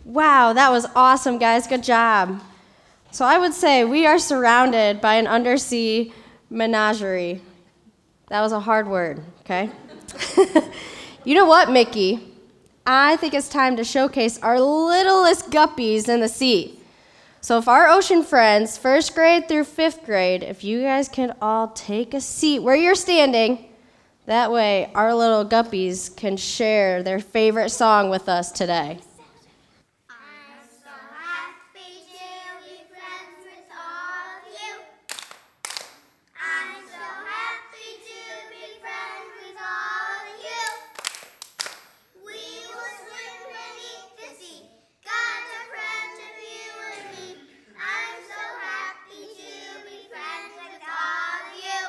Wow, that was awesome, guys. Good job. So I would say we are surrounded by an undersea menagerie. That was a hard word, okay? You know what, Mickey? I think it's time to showcase our littlest guppies in the sea. So if our ocean friends, 1st grade through 5th grade, if you guys could all take a seat where you're standing, that way our little guppies can share their favorite song with us today. I'm so happy to be friends with all of you. I'm so happy to be friends with all of you. We will swim beneath the sea. God's a friend of you and me. I'm so happy to be friends with all of you.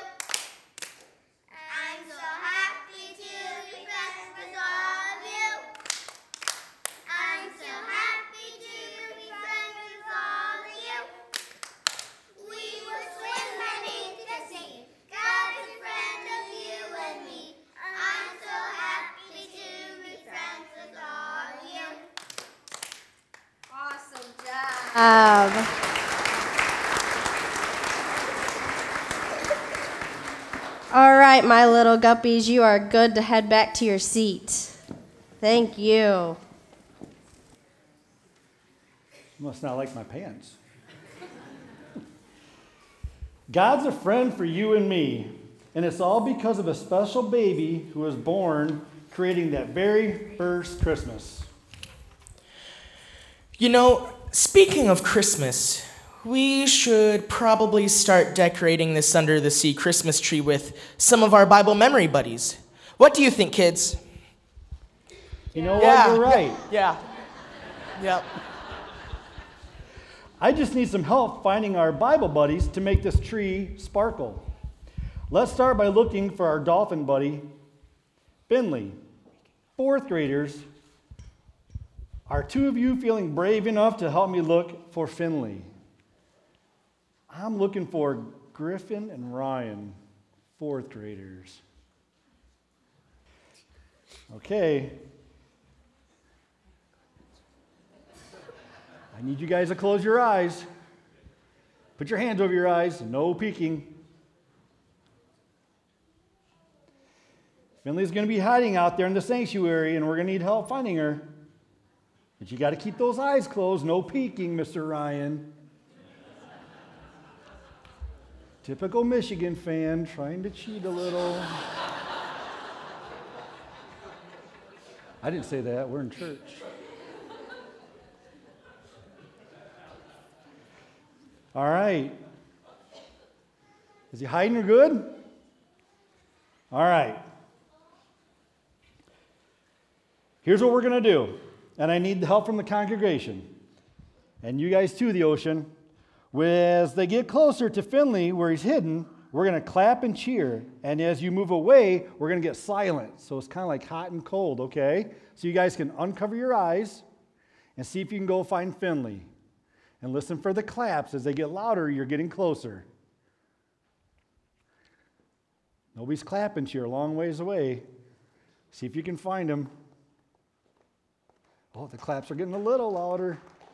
I'm so happy to be friends with all of you. I'm so happy to be friends with all of you. We will swim beneath the sea. God's a friend of you and me. I'm so happy to be friends with all of you. Awesome job. All right, my little guppies, you are good to head back to your seat. Thank you. Must not like my pants. God's a friend for you and me, and it's all because of a special baby who was born creating that very first Christmas. You know, speaking of Christmas, we should probably start decorating this under the sea Christmas tree with some of our Bible memory buddies. What do you think, kids? You know what? You're right. Yeah. Yep. I just need some help finding our Bible buddies to make this tree sparkle. Let's start by looking for our dolphin buddy, Finley. 4th graders, are 2 of you feeling brave enough to help me look for Finley? I'm looking for Griffin and Ryan, 4th graders. Okay. I need you guys to close your eyes. Put your hands over your eyes, no peeking. Finley's going to be hiding out there in the sanctuary, and we're going to need help finding her. But you got to keep those eyes closed, no peeking, Mr. Ryan. Typical Michigan fan, trying to cheat a little. I didn't say that, we're in church. All right. Is he hiding or good? All right. Here's what we're going to do. And I need the help from the congregation. And you guys too, the ocean. As they get closer to Finley, where he's hidden, we're going to clap and cheer. And as you move away, we're going to get silent. So it's kind of like hot and cold, okay? So you guys can uncover your eyes and see if you can go find Finley. And listen for the claps. As they get louder, you're getting closer. Nobody's clapping to you, a long ways away. See if you can find him. Oh, the claps are getting a little louder.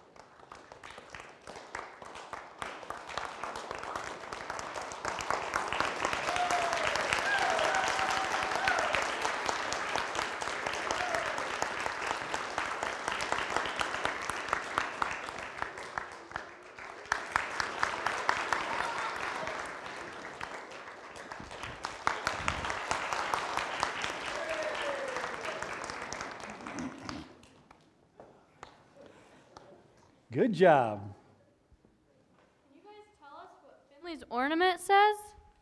Good job. Can you guys tell us what Finley's ornament says?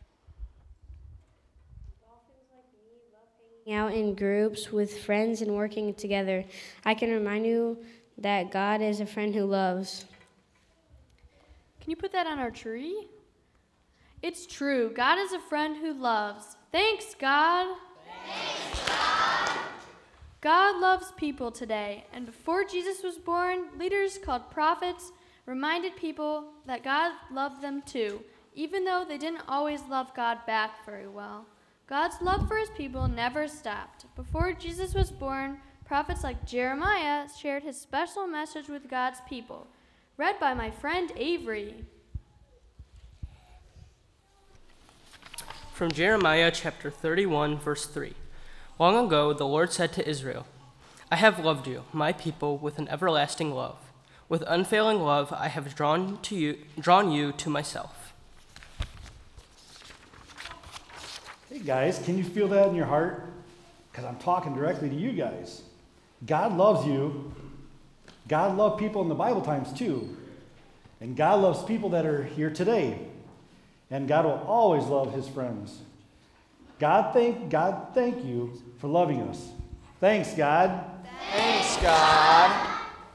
Dolphins like me love hanging out in groups with friends and working together. I can remind you that God is a friend who loves. Can you put that on our tree? It's true. God is a friend who loves. Thanks, God. Thanks, God. God loves people today, and before Jesus was born, leaders called prophets reminded people that God loved them too, even though they didn't always love God back very well. God's love for his people never stopped. Before Jesus was born, prophets like Jeremiah shared his special message with God's people. Read by my friend Avery. From Jeremiah chapter 31, verse 3. Long ago, the Lord said to Israel, I have loved you, my people, with an everlasting love. With unfailing love, I have drawn you to myself. Hey guys, can you feel that in your heart? Because I'm talking directly to you guys. God loves you. God loved people in the Bible times too. And God loves people that are here today. And God will always love his friends. God, thank you for loving us. Thanks, God. Thanks, God.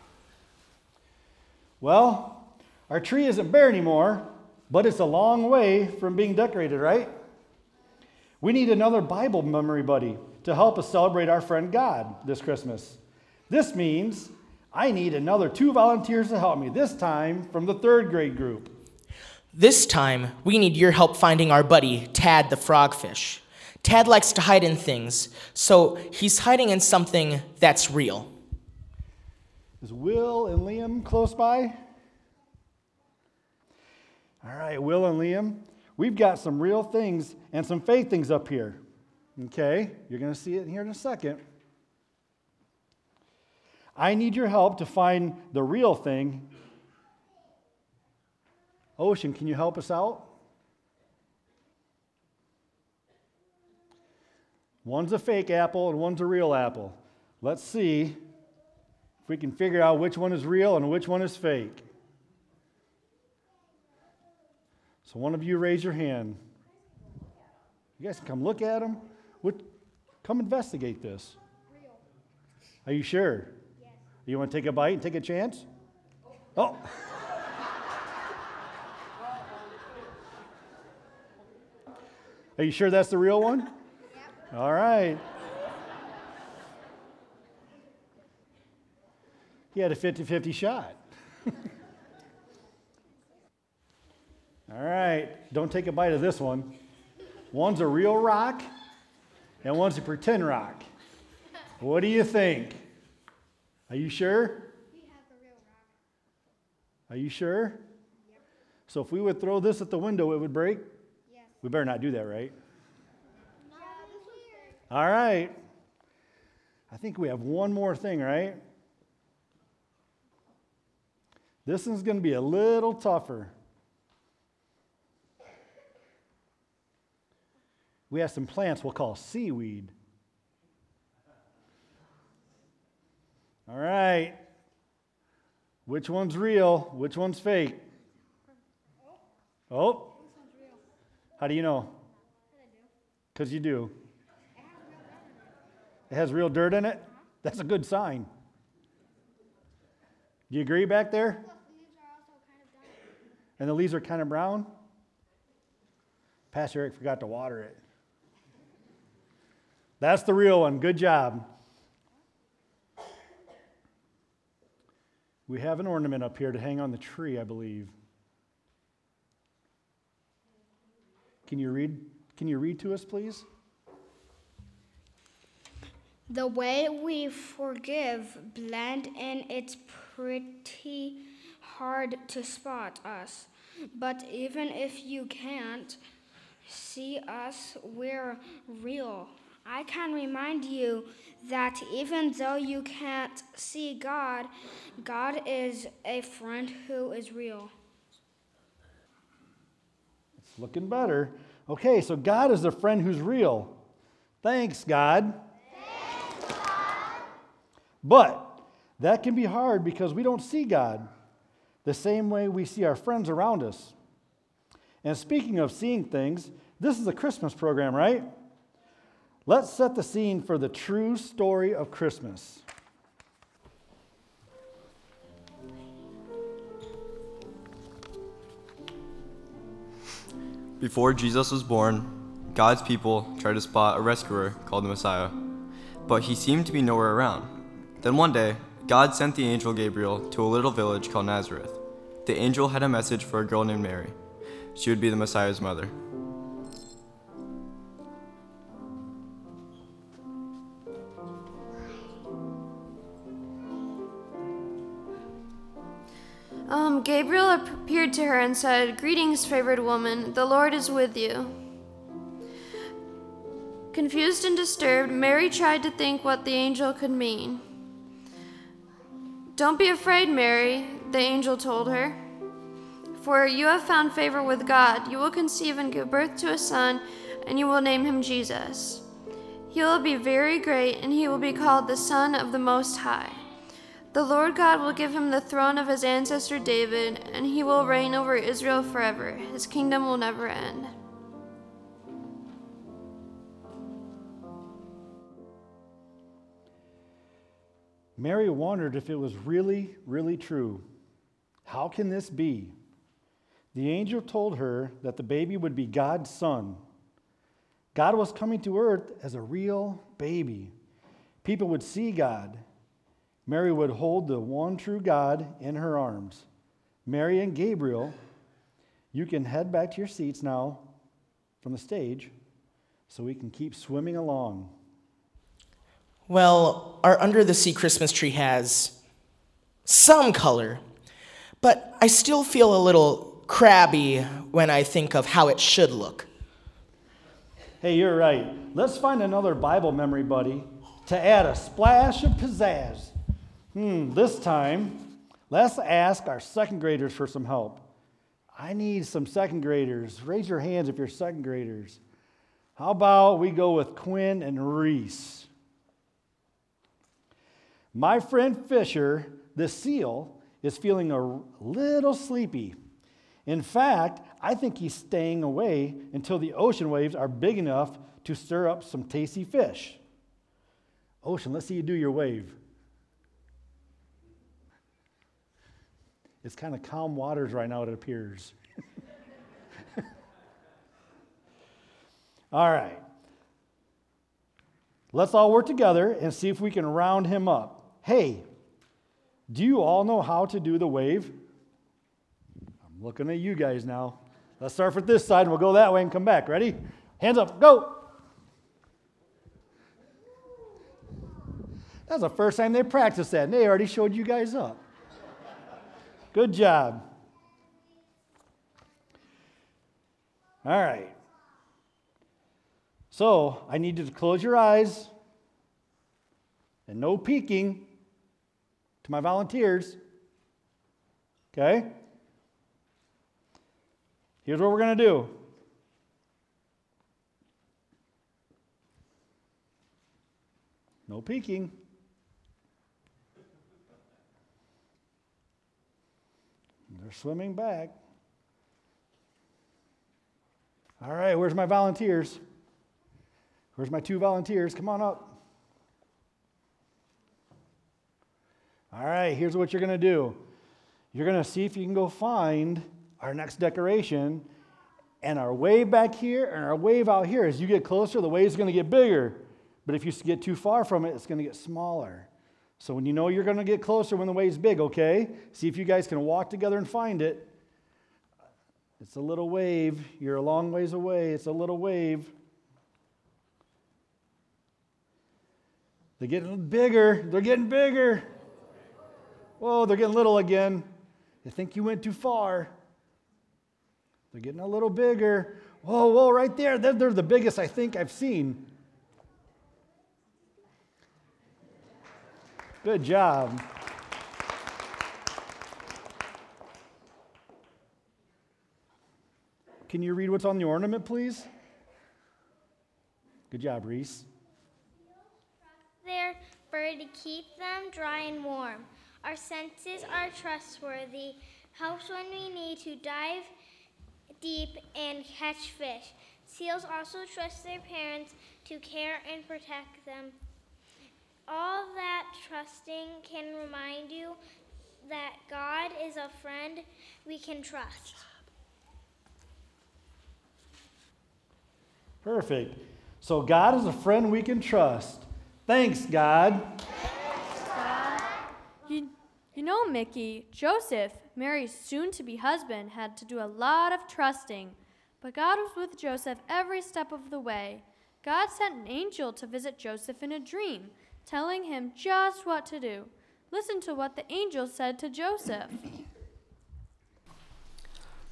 Well, our tree isn't bare anymore, but it's a long way from being decorated, right? We need another Bible memory buddy to help us celebrate our friend God this Christmas. This means I need another 2 volunteers to help me, this time from the 3rd grade group. This time, we need your help finding our buddy, Tad the frogfish. Tad likes to hide in things, so he's hiding in something that's real. Is Will and Liam close by? All right, Will and Liam, we've got some real things and some fake things up here. Okay, you're going to see it here in a second. I need your help to find the real thing. Ocean, can you help us out? One's a fake apple and one's a real apple. Let's see if we can figure out which one is real and which one is fake. So one of you raise your hand. You guys can come look at them. Come investigate this. Real. Are you sure? Yes. You want to take a bite and take a chance? Oh. Are you sure that's the real one? Yep. All right. He had a 50-50 shot. All right. Don't take a bite of this one. One's a real rock, and one's a pretend rock. What do you think? Are you sure? We have the real rock. Are you sure? Yep. So if we would throw this at the window, it would break? Yes. We better not do that, right? No, this was here. All right. I think we have one more thing, right? This one's going to be a little tougher. We have some plants we'll call seaweed. All right. Which one's real? Which one's fake? Oh. This one's real. How do you know? Because you do. It has real dirt in it? That's a good sign. Do you agree back there? The leaves are also kind of done. And the leaves are kind of brown? Pastor Eric forgot to water it. That's the real one. Good job. We have an ornament up here to hang on the tree, I believe. Can you read to us, please? The way we forgive blend in, it's pretty hard to spot us. But even if you can't see us, we're real. I can remind you that even though you can't see God, God is a friend who is real. It's looking better. Okay, so God is a friend who's real. Thanks, God. But that can be hard because we don't see God the same way we see our friends around us. And speaking of seeing things, this is a Christmas program, right? Let's set the scene for the true story of Christmas. Before Jesus was born, God's people tried to spot a rescuer called the Messiah, but he seemed to be nowhere around. Then one day, God sent the angel Gabriel to a little village called Nazareth. The angel had a message for a girl named Mary. She would be the Messiah's mother. Gabriel appeared to her and said, "Greetings, favored woman, the Lord is with you." Confused and disturbed, Mary tried to think what the angel could mean. "Don't be afraid, Mary," the angel told her, "for you have found favor with God. You will conceive and give birth to a son, and you will name him Jesus. He will be very great, and he will be called the Son of the Most High. The Lord God will give him the throne of his ancestor David, and he will reign over Israel forever. His kingdom will never end." Mary wondered if it was really, really true. How can this be? The angel told her that the baby would be God's son. God was coming to earth as a real baby. People would see God. Mary would hold the one true God in her arms. Mary and Gabriel, you can head back to your seats now from the stage so we can keep swimming along. Well, our Under the Sea Christmas tree has some color, but I still feel a little crabby when I think of how it should look. Hey, you're right. Let's find another Bible memory buddy to add a splash of pizzazz. This time, let's ask our second graders for some help. I need some second graders. Raise your hands if you're second graders. How about we go with Quinn and Reese? My friend Fisher, the seal, is feeling a little sleepy. In fact, I think he's staying away until the ocean waves are big enough to stir up some tasty fish. Ocean, let's see you do your wave. It's kind of calm waters right now, it appears. All right. Let's all work together and see if we can round him up. Hey, do you all know how to do the wave? I'm looking at you guys now. Let's start with this side and we'll go that way and come back. Ready? Hands up, go. That's the first time they practiced that, and they already showed you guys up. Good job. All right. So I need you to close your eyes and no peeking to my volunteers. Okay? Here's what we're going to do. No peeking. They're swimming back. All right, where's my volunteers? Where's my two volunteers? Come on up. All right, here's what you're going to do. You're going to see if you can go find our next decoration, and our wave back here and our wave out here. As you get closer, the wave's going to get bigger. But if you get too far from it, it's going to get smaller. So when you know you're going to get closer when the wave's big, okay? See if you guys can walk together and find it. It's a little wave. You're a long ways away. It's a little wave. They're getting bigger. They're getting bigger. Whoa, they're getting little again. They think you went too far. They're getting a little bigger. Whoa, right there. They're the biggest I think I've seen. Good job. Can you read what's on the ornament, please? Good job, Reese. There for to keep them dry and warm. Our senses are trustworthy. Helps when we need to dive deep and catch fish. Seals also trust their parents to care and protect them. All that trusting can remind you that God is a friend we can trust. Perfect. So God is a friend we can trust. Thanks, God. You know, Mickey, Joseph, Mary's soon-to-be husband, had to do a lot of trusting. But God was with Joseph every step of the way. God sent an angel to visit Joseph in a dream, telling him just what to do. Listen to what the angel said to Joseph.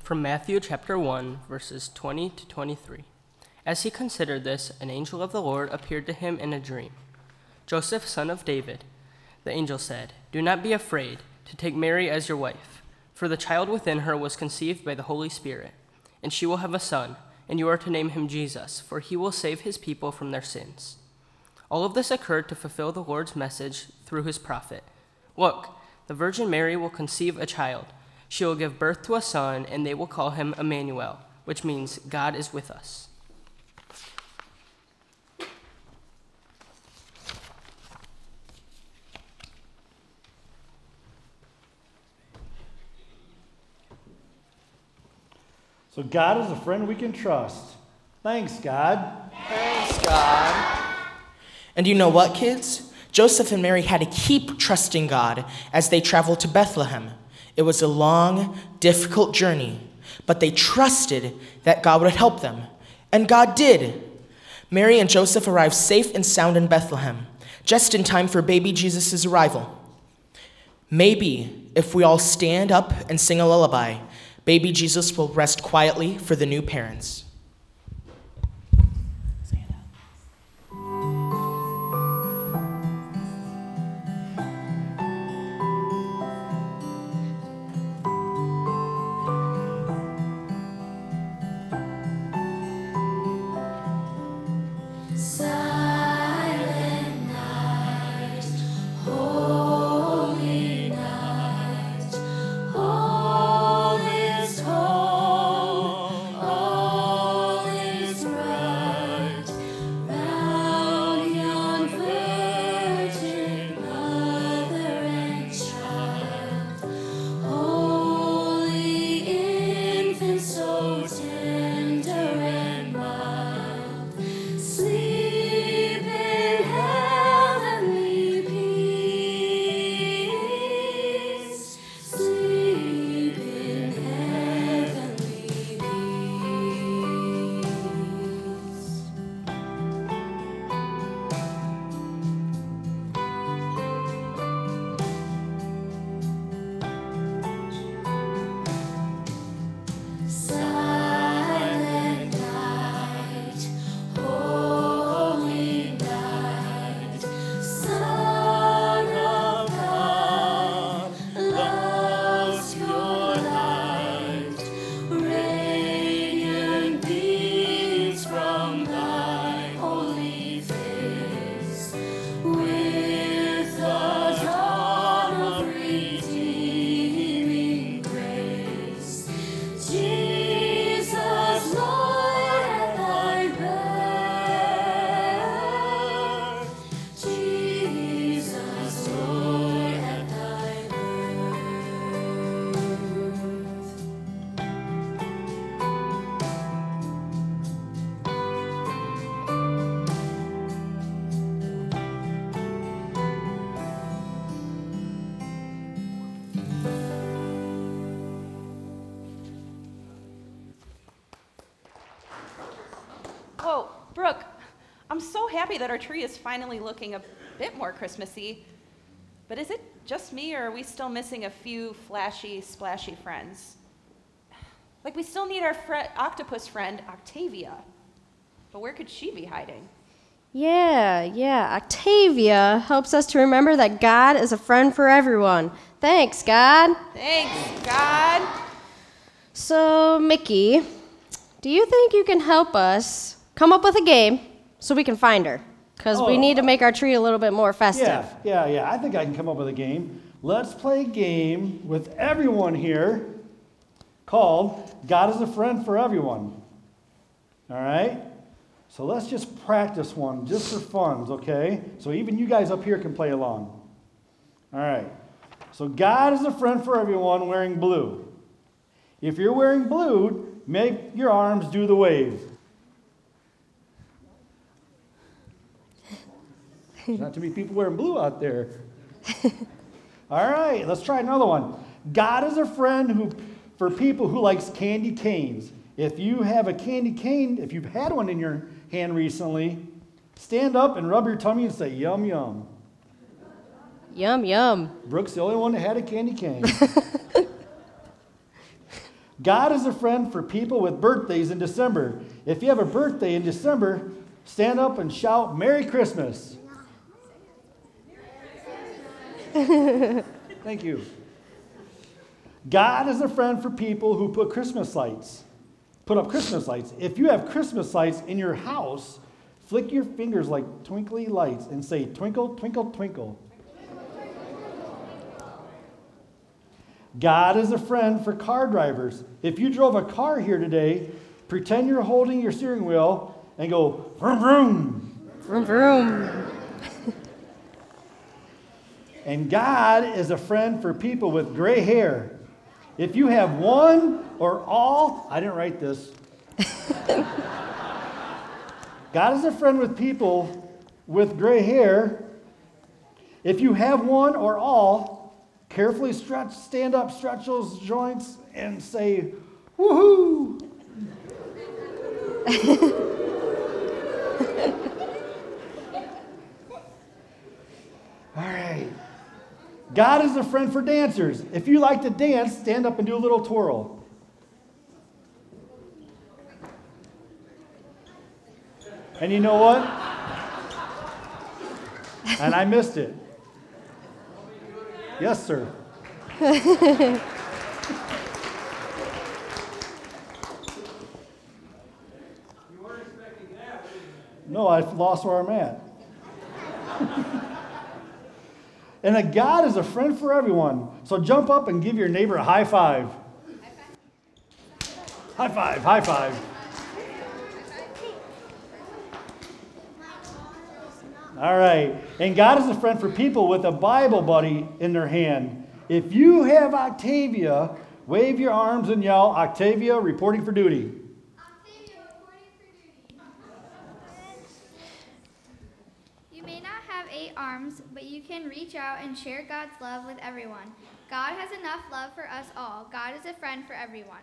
From Matthew chapter 1, verses 20 to 23. As he considered this, an angel of the Lord appeared to him in a dream. Joseph, son of David, the angel said, "Do not be afraid to take Mary as your wife, for the child within her was conceived by the Holy Spirit, and she will have a son, and you are to name him Jesus, for he will save his people from their sins." All of this occurred to fulfill the Lord's message through his prophet. "Look, the Virgin Mary will conceive a child. She will give birth to a son, and they will call him Emmanuel," which means God is with us. So God is a friend we can trust. Thanks, God. Thanks, God. And you know what, kids? Joseph and Mary had to keep trusting God as they traveled to Bethlehem. It was a long, difficult journey, but they trusted that God would help them. And God did. Mary and Joseph arrived safe and sound in Bethlehem, just in time for baby Jesus' arrival. Maybe if we all stand up and sing a lullaby, baby Jesus will rest quietly for the new parents. Silent night, holy night, all is calm, all is bright, round yon virgin mother and child, holy infant, so tender and mild, sleep in heavenly peace, sleep in heavenly peace. Silent night, holy night, Son of God, love's pure light, radiant beams from thy holy face, with the dawn of redeeming grace. Jesus, Lord, at thy birth. Jesus, Lord, at thy birth. Whoa, Brooke, I'm so happy that our tree is finally looking a bit more Christmassy. But is it just me, or are we still missing a few flashy, splashy friends? Like, we still need our octopus friend, Octavia. But where could she be hiding? Yeah. Octavia helps us to remember that God is a friend for everyone. Thanks, God. Thanks, God. So, Mickey, do you think you can help us come up with a game so we can find her? Because we need to make our tree a little bit more festive. Yeah. I think I can come up with a game. Let's play a game with everyone here called God is a Friend for Everyone. All right? So let's just practice one just for fun, okay? So even you guys up here can play along. All right. So God is a friend for everyone wearing blue. If you're wearing blue, make your arms do the wave. There's not too many people wearing blue out there. All right, let's try another one. God is a friend for people who likes candy canes. If you have a candy cane, if you've had one in your hand recently, stand up and rub your tummy and say, yum, yum. Yum, yum. Brooke's the only one that had a candy cane. God is a friend for people with birthdays in December. If you have a birthday in December, stand up and shout, Merry Christmas. Thank you. God is a friend for people who put up Christmas lights. If you have Christmas lights in your house, flick your fingers like twinkly lights and say, twinkle, twinkle, twinkle. God is a friend for car drivers. If you drove a car here today, pretend you're holding your steering wheel and go, vroom, vroom. Vroom, vroom. And God is a friend for people with gray hair. If you have one or all, I didn't write this. God is a friend with people with gray hair. If you have one or all, carefully stand up, stretch those joints, and say, woohoo! All right. God is a friend for dancers. If you like to dance, stand up and do a little twirl. And you know what? And I missed it. Yes, sir. No, I lost where I'm at. And a God is a friend for everyone. So jump up and give your neighbor a high five. High five, high five. All right. And God is a friend for people with a Bible buddy in their hand. If you have Octavia, wave your arms and yell, Octavia, reporting for duty. Octavia, reporting for duty. You may not have 8 arms, but you can reach out and share God's love with everyone. God has enough love for us all. God is a friend for everyone.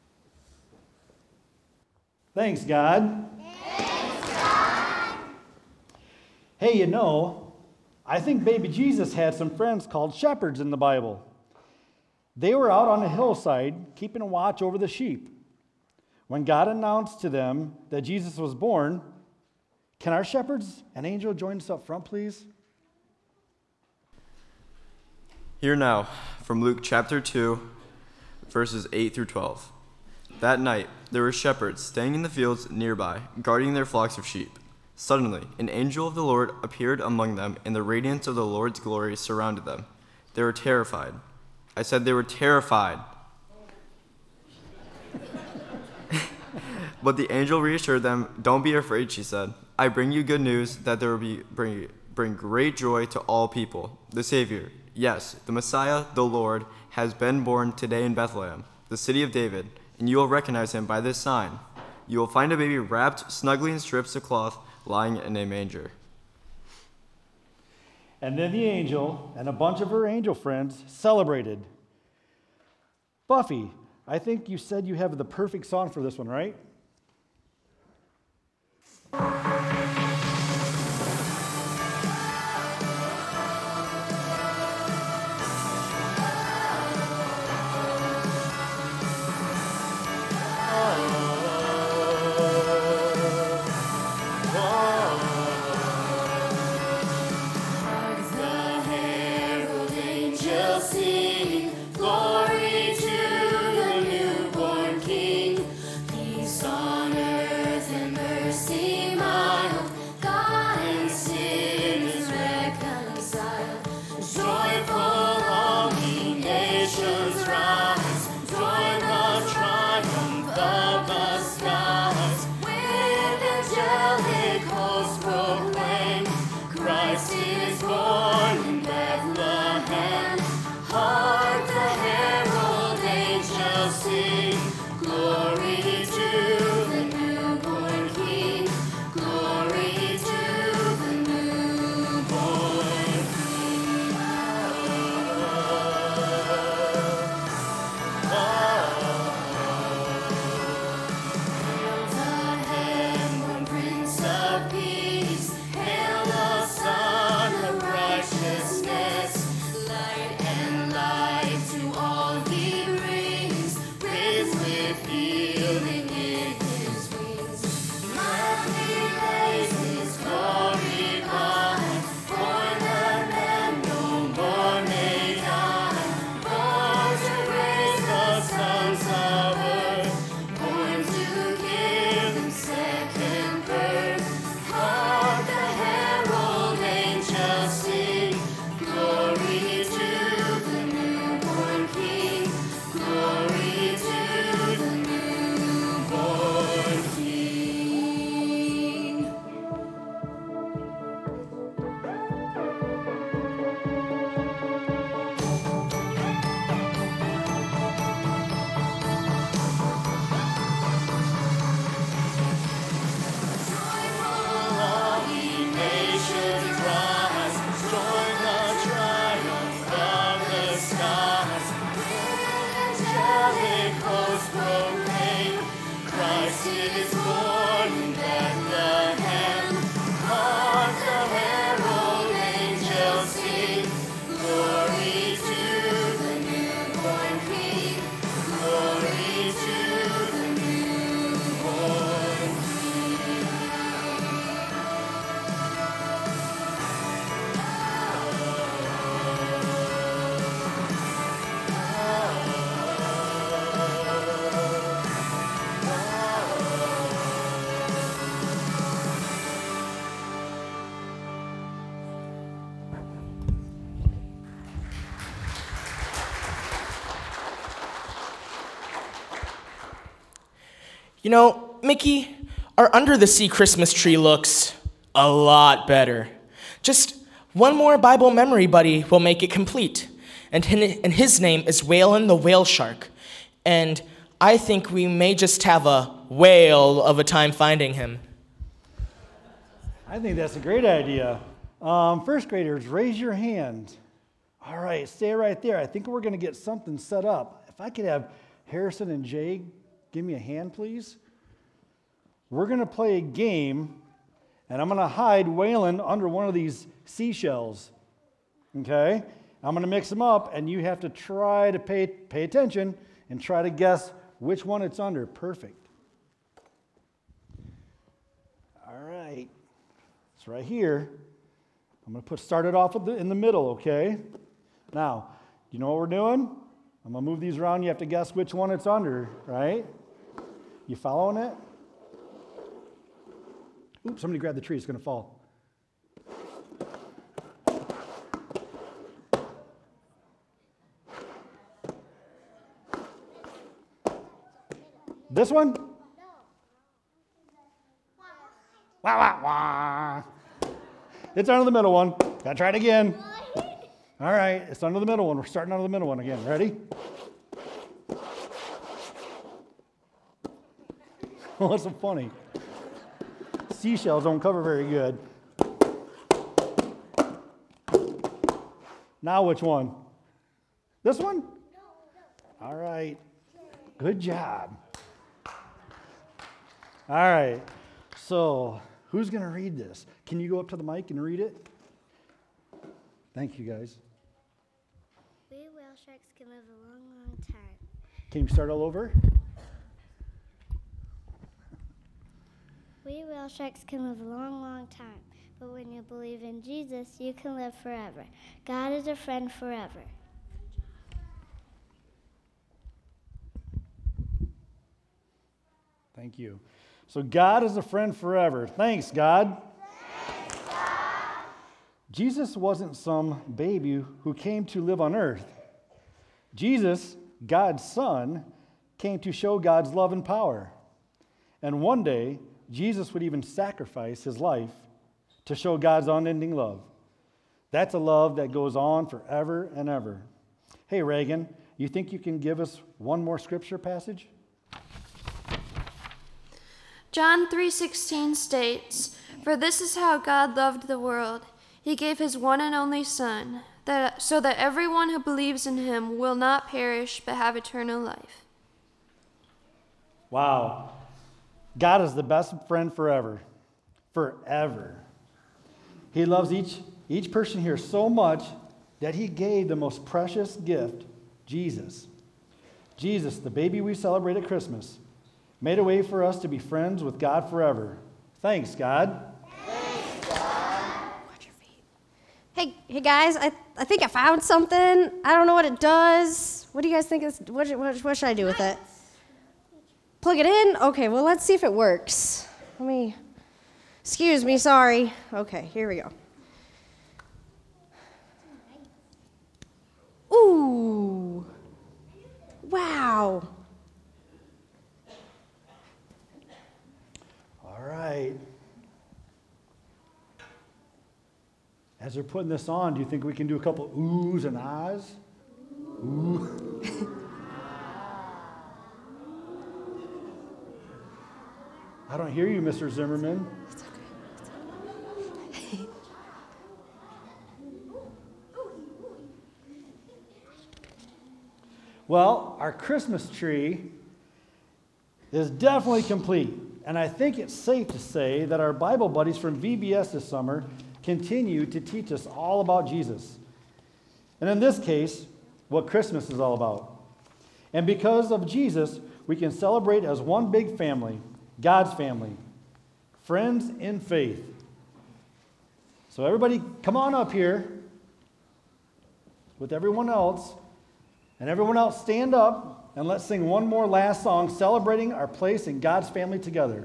Thanks, God. Thanks, God. Hey, you know, I think baby Jesus had some friends called shepherds in the Bible. They were out on a hillside keeping a watch over the sheep. When God announced to them that Jesus was born, can our shepherds and angel join us up front, please? Hear now from Luke chapter 2, verses 8 through 12. That night there were shepherds staying in the fields nearby, guarding their flocks of sheep. Suddenly, an angel of the Lord appeared among them, and the radiance of the Lord's glory surrounded them. They were terrified. I said they were terrified. But the angel reassured them. Don't be afraid, she said. I bring you good news that there will bring great joy to all people. The Savior, yes, the Messiah, the Lord, has been born today in Bethlehem, the city of David, and you will recognize him by this sign. You will find a baby wrapped snugly in strips of cloth, lying in a manger. And then the angel and a bunch of her angel friends celebrated. Buffy, I think you said you have the perfect song for this one, right? Peace on earth and mercy mild. angels proclaim, Christ is born in Bethlehem. Hark the herald angels sing, glory to the newborn King, glory to the newborn King. You know, Mickey, our under the sea Christmas tree looks a lot better. Just one more Bible memory buddy will make it complete. And his name is Waylon the whale shark. And I think we may just have a whale of a time finding him. I think that's a great idea. First graders, raise your hand. All right, stay right there. I think we're going to get something set up. If I could have Harrison and Jay give me a hand, please. We're going to play a game, and I'm going to hide Waylon under one of these seashells. Okay? I'm going to mix them up, and you have to try to pay attention and try to guess which one it's under. Perfect. All right. It's right here. I'm going to start it off in the middle, okay? Now, you know what we're doing? I'm going to move these around. You have to guess which one it's under, right? You following it? Oops, somebody grabbed the tree. It's going to fall. This one? Wah, wah, wah. It's under the middle one. Gotta try it again. All right, it's under the middle one. We're starting under the middle one again. Ready? Oh, that's so funny. Seashells don't cover very good. Now which one? This one? All right. Good job. All right. So, who's going to read this? Can you go up to the mic and read it? Thank you, guys. We whale sharks can live a long, long time. Can you start all over? We whale sharks can live a long, long time. But when you believe in Jesus, you can live forever. God is a friend forever. Thank you. So God is a friend forever. Thanks, God. Thanks, God. Jesus wasn't some baby who came to live on earth. Jesus, God's Son, came to show God's love and power. And one day, Jesus would even sacrifice his life to show God's unending love. That's a love that goes on forever and ever. Hey, Reagan, you think you can give us one more scripture passage? John 3:16 states, "For this is how God loved the world. He gave his one and only Son, so that everyone who believes in him will not perish but have eternal life." Wow. God is the best friend forever. Forever. He loves each person here so much that he gave the most precious gift, Jesus. Jesus, the baby we celebrate at Christmas, made a way for us to be friends with God forever. Thanks, God. Thanks, God. Watch your feet. Hey guys, I think I found something. I don't know what it does. What do you guys think? What should I do with it? Plug it in? Okay, well, let's see if it works. Excuse me, sorry. Okay, here we go. Ooh. Wow. All right. As they're putting this on, do you think we can do a couple oohs and ahs? Ooh. I don't hear you, Mr. Zimmerman. It's okay. Well, our Christmas tree is definitely complete. And I think it's safe to say that our Bible buddies from VBS this summer continue to teach us all about Jesus. And in this case, what Christmas is all about. And because of Jesus, we can celebrate as one big family, God's family, friends in faith. So everybody come on up here with everyone else, and everyone else stand up, and let's sing one more last song celebrating our place in God's family together.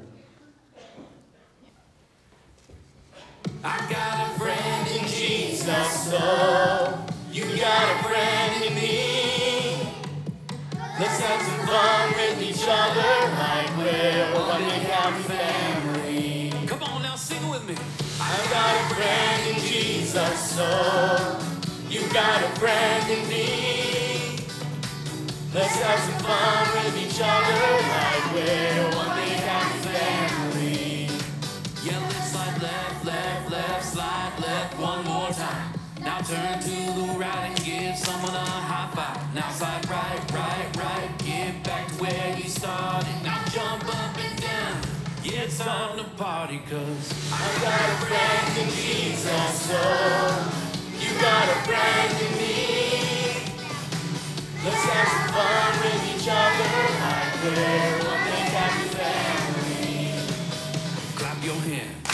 I got a friend in Jesus, so you got a friend in me. Let's have some fun with each other like we're one big happy family. Come on now, sing with me. I got a friend in Jesus, so you got a friend in me. Let's have some fun with each other like we're one big happy family. Yeah, let's slide left, left, left, slide left one more time. Now turn to the right and give someone a high five. Now slide right, right, right, get back to where you started. Now jump up and down, yeah, it's time to party, cause I got a friend in Jesus, so you got a friend in me. Let's have some fun with each other like we're one big happy family. Clap your hands.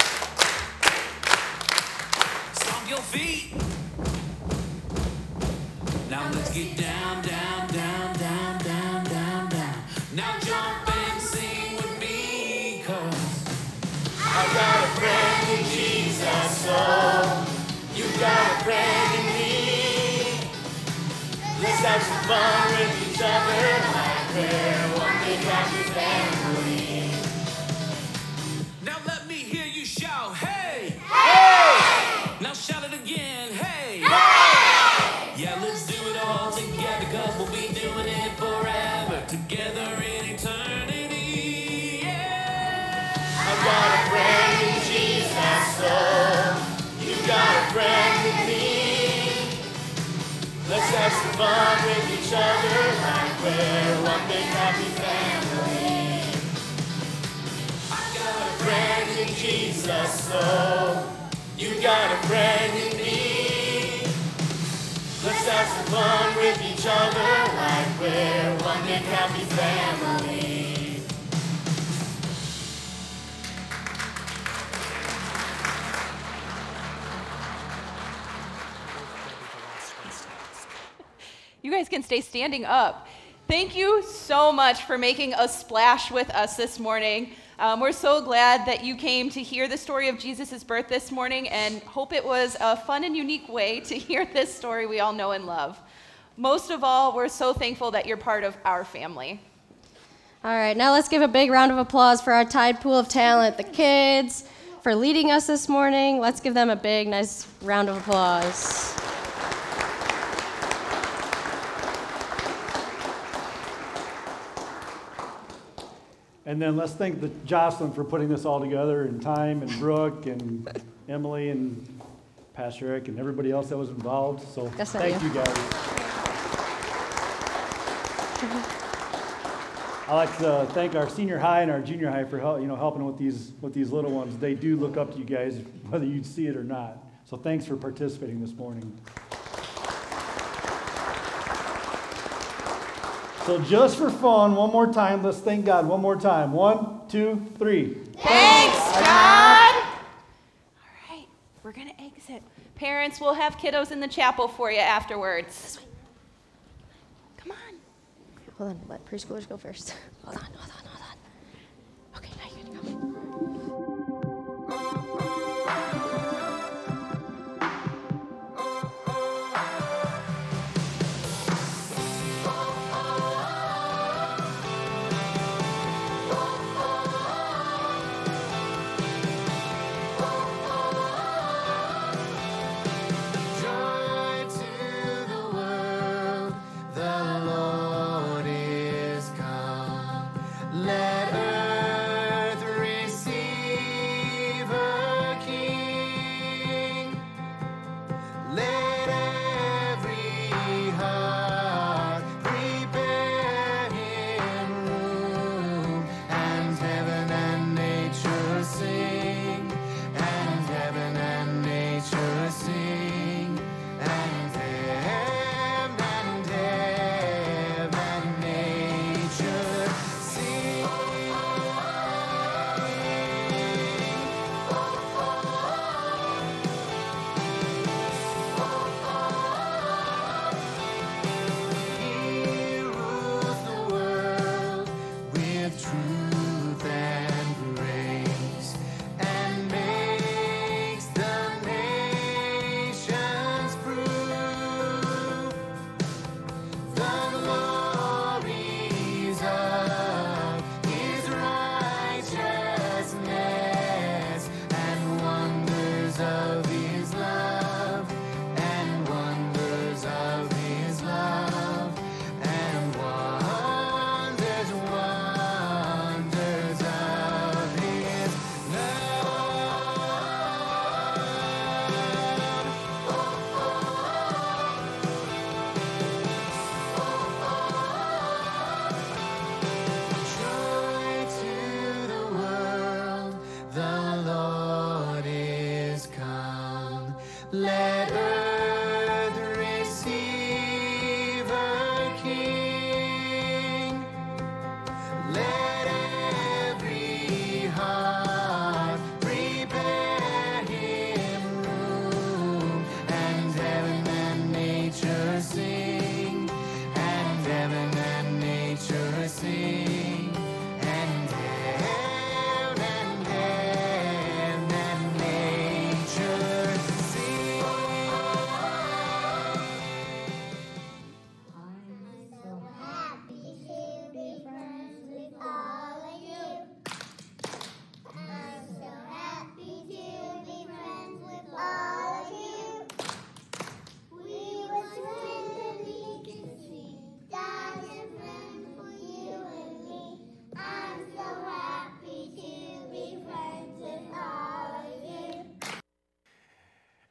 Stomp your feet. Now let's get down, down, down, down, down, down, down. Now jump and sing with me, cause I got a friend in Jesus, so you got a friend in me. Let's have some fun with each other like we're one big happy family. Now let me hear you shout, hey! Hey! Now shout it again, hey! Hey! Yeah, let's do it all together, cause we'll be doing it forever, together in eternity, yeah! I got a friend in Jesus, so you got a friend in me. Let's have some fun with each other like we're one big happy family. I got a friend in Jesus, so you got a friend in me. Let's have some fun with each other like we're one big happy family. You guys can stay standing up. Thank you so much for making a splash with us this morning. We're so glad that you came to hear the story of Jesus' birth this morning, and hope it was a fun and unique way to hear this story we all know and love. Most of all, we're so thankful that you're part of our family. All right, now let's give a big round of applause for our Tide Pool of Talent, the kids, for leading us this morning. Let's give them a big, nice round of applause. And then let's thank Jocelyn for putting this all together, and time, and Brooke, and Emily, and Pastor Eric, and everybody else that was involved. So thank you guys. I'd like to thank our senior high and our junior high for helping with these little ones. They do look up to you guys, whether you see it or not. So thanks for participating this morning. So just for fun, one more time, let's thank God one more time. 1, 2, 3. Thanks, God! All right, we're going to exit. Parents, we'll have kiddos in the chapel for you afterwards. This way. Come on. Hold on, let preschoolers go first. Hold on. Okay, now you can go. The Lord is come.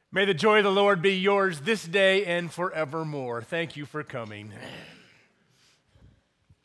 May the joy of the Lord be yours this day and forevermore. Thank you for coming.